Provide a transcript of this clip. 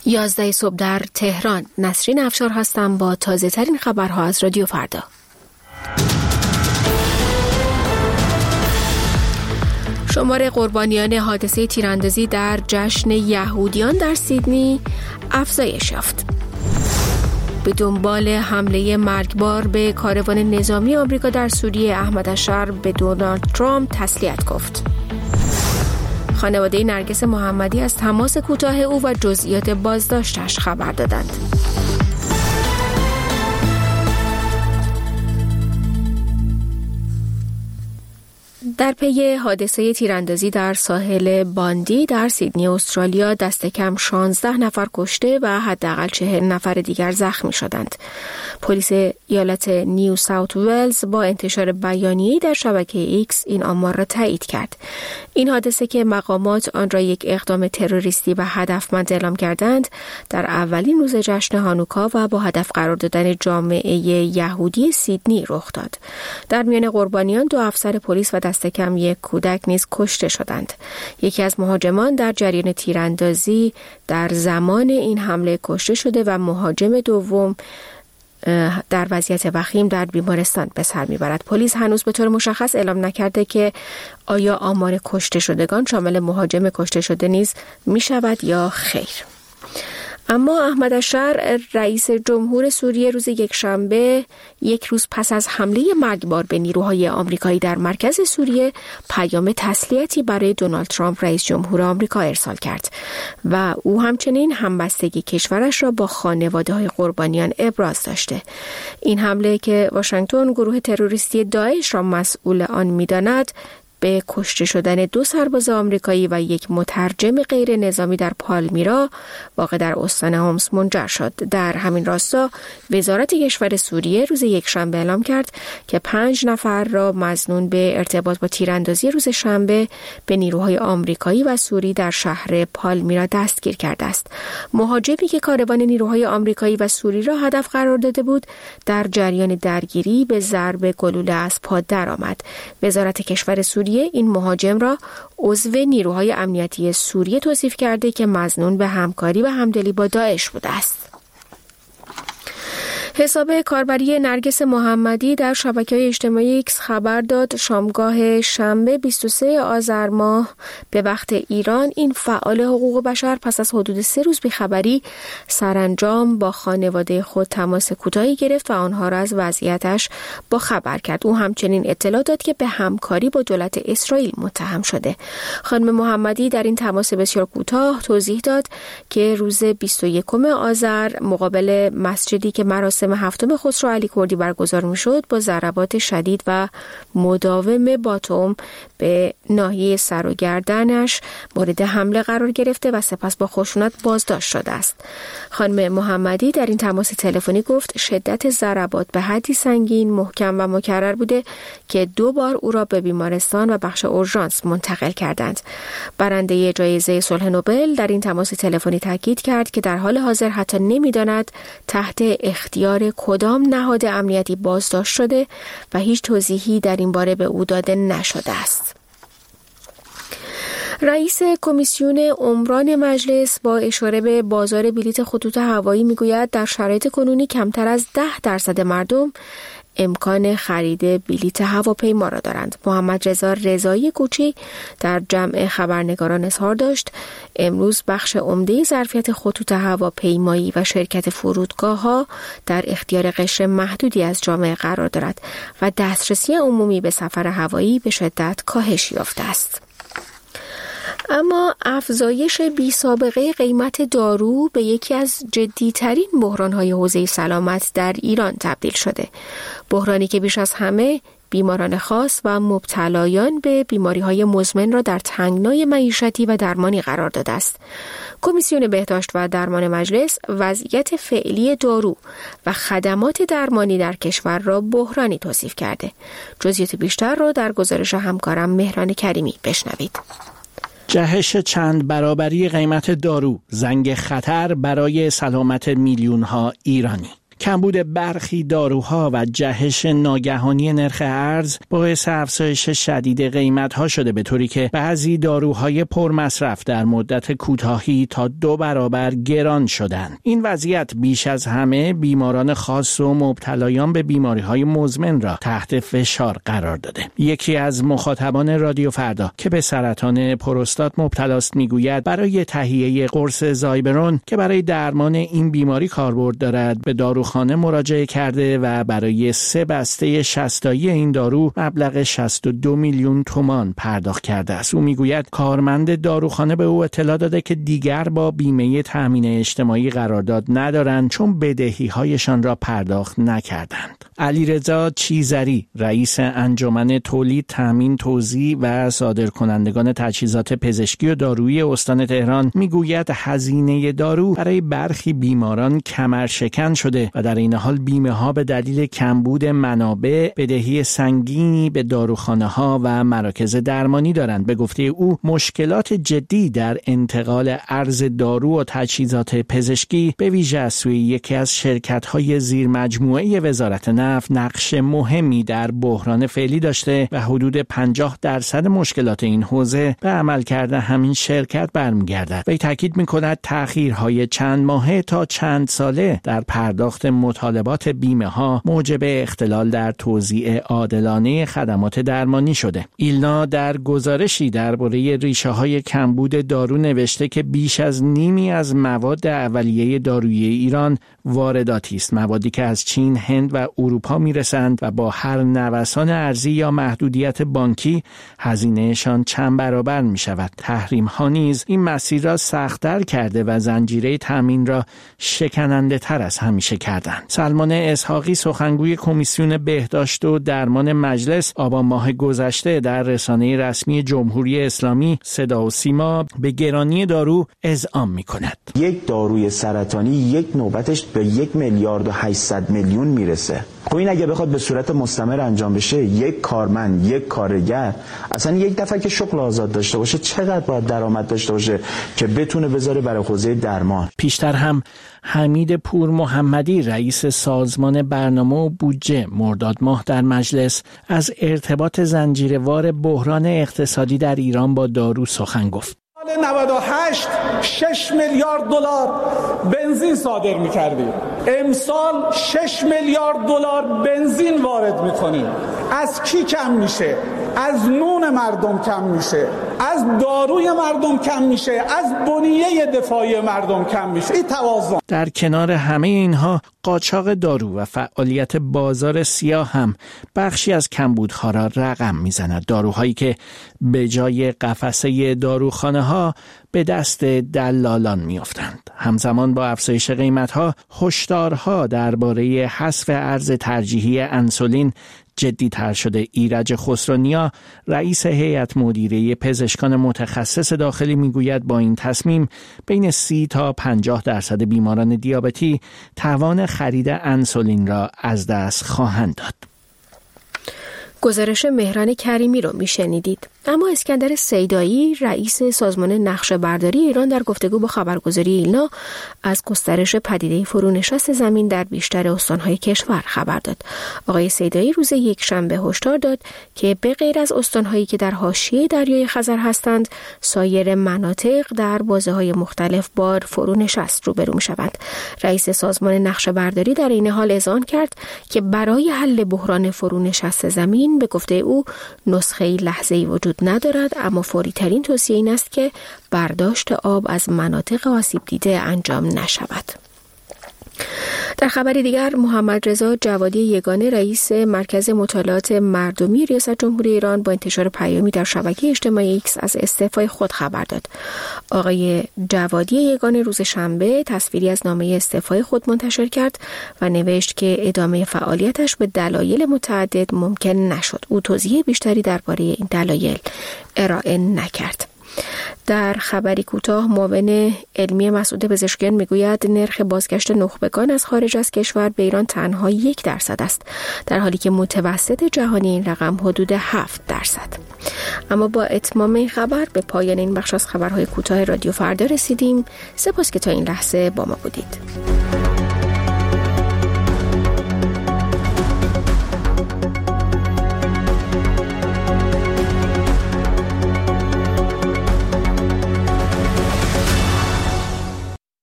11 صبح در تهران. نسرین افشار هستم با تازه ترین خبرها از رادیو فردا. شمار قربانیان حادثه تیراندازی در جشن یهودیان در سیدنی افزایش یافت. به دنبال حمله مرگبار به کاروان نظامی آمریکا در سوریه، احمد اشار به دونالد ترامپ تسلیت گفت. خانواده نرگس محمدی از تماس کوتاه او و جزئیات بازداشتش خبر دادند. در پی حادثه تیراندازی در ساحل باندی در سیدنی استرالیا دست کم 16 نفر کشته و حداقل 40 نفر دیگر زخمی شدند. پلیس ایالت نیو ساوت ولز با انتشار بیانیه‌ای در شبکه ایکس این آمار را تایید کرد. این حادثه که مقامات آن را یک اقدام تروریستی و هدفمند اعلام کردند، در اولین روز جشن هانوکا و با هدف قرار دادن جامعه یهودی سیدنی رخ داد. در میان قربانیان 2 افسر پلیس و دست کم 1 کودک نیز کشته شدند. یکی از مهاجمان در جریان تیراندازی در زمان این حمله کشته شده و مهاجم دوم در وضعیت وخیم در بیمارستان به سر میبرد. پلیس هنوز به طور مشخص اعلام نکرده که آیا آمار کشته شدگان شامل مهاجم کشته شده نیز می شود یا خیر. اما احمد اشار رئیس جمهور سوریه روز یکشنبه، 1 روز پس از حمله مرگبار به نیروهای آمریکایی در مرکز سوریه، پیام تسلیتی برای دونالد ترامپ رئیس جمهور آمریکا ارسال کرد و او همچنین همبستگی کشورش را با خانواده‌های قربانیان ابراز داشته. این حمله که واشنگتن گروه تروریستی داعش را مسئول آن می‌داند، به کشته شدن 2 سرباز آمریکایی و 1 مترجم غیر نظامی در پالمیرا واقع در استان هومس منجر شد. در همین راستا وزارت کشور سوریه روز یکشنبه اعلام کرد که 5 نفر را مظنون به ارتباط با تیراندازی روز شنبه به نیروهای آمریکایی و سوری در شهر پالمیرا دستگیر کرده است. مهاجمی که کاروان نیروهای آمریکایی و سوری را هدف قرار داده بود، در جریان درگیری به ضرب گلوله از پا درآمد. وزارت کشور سوریه این مهاجم را عضو نیروهای امنیتی سوریه توصیف کرده که مظنون به همکاری و همدلی با داعش بوده است. حساب کاربری نرگس محمدی در شبکه‌های اجتماعی ایکس خبر داد شامگاه شنبه 23 آذر ماه به وقت ایران این فعال حقوق بشر پس از حدود 3 روز بی‌خبری سرانجام با خانواده خود تماس کوتاهی گرفت و آنها را از وضعیتش با خبر کرد. او همچنین اطلاع داد که به همکاری با دولت اسرائیل متهم شده. خانم محمدی در این تماس بسیار کوتاه توضیح داد که روز 21 آذر مقابل مسجدی که مراسم هفتم خسرو علی کردی برگزار می‌شد با ضربات شدید و مداوم باتوم به ناحیه سر و گردنش مورد حمله قرار گرفته و سپس با خشونت بازداشت شده است. خانم محمدی در این تماس تلفنی گفت شدت ضربات به حدی سنگین، محکم و مکرر بوده که 2 بار او را به بیمارستان و بخش اورژانس منتقل کردند. برنده جایزه صلح نوبل در این تماس تلفنی تاکید کرد که در حال حاضر حتی نمی‌داند تحت اختیار کدام نهاد امنیتی بازداشت شده و هیچ توضیحی در این باره به او داده نشده است. رئیس کمیسیون عمران مجلس با اشاره به بازار بلیط خطوط هوایی میگوید در شرایط کنونی کمتر از 10% مردم امکان خرید بلیط هواپیما را دارند. محمد رضا رضایی کوچی در جمع خبرنگاران اظهار داشت امروز بخش عمده ظرفیت خطوط هواپیمایی و شرکت فرودگاه‌ها در اختیار قشر محدودی از جامعه قرار دارد و دسترسی عمومی به سفر هوایی به شدت کاهش یافته است. اما افزایش بی‌سابقه قیمت دارو به یکی از جدی‌ترین بحران‌های حوزه سلامت در ایران تبدیل شده. بحرانی که بیش از همه بیماران خاص و مبتلایان به بیماری‌های مزمن را در تنگنای معیشتی و درمانی قرار داده است. کمیسیون بهداشت و درمان مجلس وضعیت فعلی دارو و خدمات درمانی در کشور را بحرانی توصیف کرده. جزئیات بیشتر را در گزارش همکارم مهران کریمی بشنوید. جهش چند برابری قیمت دارو، زنگ خطر برای سلامت میلیون‌ها ایرانی. کمبود برخی داروها و جهش ناگهانی نرخ ارز باعث افزایش شدید قیمت‌ها شده، به طوری که بعضی داروهای پرمصرف در مدت کوتاهی تا 2 برابر گران شدند. این وضعیت بیش از همه بیماران خاص و مبتلایان به بیماری‌های مزمن را تحت فشار قرار داده. یکی از مخاطبان رادیو فردا که به سرطان پروستات مبتلاست میگوید برای تهیه قرص زایبرون که برای درمان این بیماری کاربرد دارد به داروخانه مراجعه کرده و برای 3 بسته 60 تایی این دارو مبلغ 62 میلیون تومان پرداخت کرده است. او میگوید کارمند داروخانه به او اطلاع داده که دیگر با بیمه تامین اجتماعی قرارداد ندارند چون بدهی‌هایشان را پرداخت نکردند. علیرضا چیزری، رئیس انجمن تولید، تامین، توزیع و صادرکنندگان تجهیزات پزشکی و دارویی استان تهران میگوید هزینه دارو برای برخی بیماران کمرشکن شده و در این حال بیمه ها به دلیل کمبود منابع بدهی سنگینی به داروخانه ها و مراکز درمانی دارند. به گفته او مشکلات جدی در انتقال ارز دارو و تجهیزات پزشکی به ویژه از سوی یکی از شرکت های زیر مجموعه وزارت نفت نقش مهمی در بحران فعلی داشته و حدود 50% مشکلات این حوزه به عملکرد همین شرکت برمیگردد. وی تاکید می‌کند تأخیرهای چند ماهه تا چند ساله در پرداخت مطالبات بیمه ها موجب اختلال در توزیع عادلانه خدمات درمانی شده. ایلنا در گزارشی درباره ریشه‌های کمبود دارو نوشته که بیش از نیمی از مواد اولیه دارویی ایران وارداتی است، موادی که از چین، هند و اروپا میرسند و با هر نوسان ارزی یا محدودیت بانکی هزینهشان چند برابر می شود. تحریم ها نیز این مسیر را سخت‌تر کرده و زنجیره تامین را شکننده تر از همیشه کردند. سلمان اسحاقی، سخنگوی کمیسیون بهداشت و درمان مجلس، آبان ماه گذشته در رسانه رسمی جمهوری اسلامی صدا و سیما به گرانی دارو اذعان می کند. یک داروی سرطانی یک نوبتش به 1 میلیارد و 800 میلیون میرسه. خب این اگه بخواد به صورت مستمر انجام بشه، یک کارمند، یک کارگر اصلا یک دفعه که شغل آزاد داشته باشه چقدر باید درآمد داشته باشه که بتونه بذاره برای حوزه درمان. پیشتر هم حمید پور محمدی، رئیس سازمان برنامه و بودجه، مرداد ماه در مجلس از ارتباط زنجیره‌وار بحران اقتصادی در ایران با دارو سخن گفت. 98 6 میلیارد دلار بنزین صادر می‌کردیم. امسال 6 میلیارد دلار بنزین وارد می‌کنیم. از کی کم میشه؟ از نون مردم کم میشه، از داروی مردم کم میشه، از بنیه دفاعی مردم کم میشه. این توازن. در کنار همه اینها قاچاق دارو و فعالیت بازار سیاه هم بخشی از کمبودها را رقم میزند. داروهایی که به جای قفسه داروخانه ها به دست دلالان میافتند. همزمان با افزایش قیمتها هشدارها درباره حذف ارز ترجیحی انسولین جدی‌تر شده. ایرج خسرونیا، رئیس هیئت مدیره پزشکان متخصص داخلی میگوید با این تصمیم بین 30 تا 50% بیماران دیابتی توان خرید انسولین را از دست خواهند داد. گزارش مهران کریمی رو میشنیدید. اما اسکندر سیدایی، رئیس سازمان نقشه برداری ایران، در گفتگو با خبرگزاری ایلنا از گسترش پدیده فرونشست زمین در بیشتر استانهای کشور خبر داد. آقای سیدایی روز یکشنبه هشدار داد که به غیر از استانهایی که در حاشیه دریای خزر هستند، سایر مناطق در بازه‌های مختلف با فرونشست روبرو می‌شوند. رئیس سازمان نقشه برداری در این حال اذعان کرد که برای حل بحران فرونشست زمین به گفته او نسخه‌ای لحظه‌ای وجود ندارد، اما فوری ترین توصیه این است که برداشت آب از مناطق آسیب دیده انجام نشود. در خبری دیگر، محمد رضا جوادی یگانه، رئیس مرکز مطالعات مردمی ریاست جمهوری ایران، با انتشار پیامی در شبکه اجتماعی ایکس از استعفای خود خبر داد. آقای جوادی یگانه روز شنبه تصویری از نامه استعفای خود منتشر کرد و نوشت که ادامه فعالیتش به دلایل متعدد ممکن نشد. او توضیح بیشتری درباره این دلایل ارائه نکرد. در خبری کوتاه، معاون علمی مسعود پزشکیان میگوید نرخ بازگشت نخبگان از خارج از کشور به ایران تنها 1% است، در حالی که متوسط جهانی این رقم حدود 7%. اما با اتمام این خبر به پایان این بخش از خبرهای کوتاه رادیو فردا رسیدیم. سپاس که تا این لحظه با ما بودید.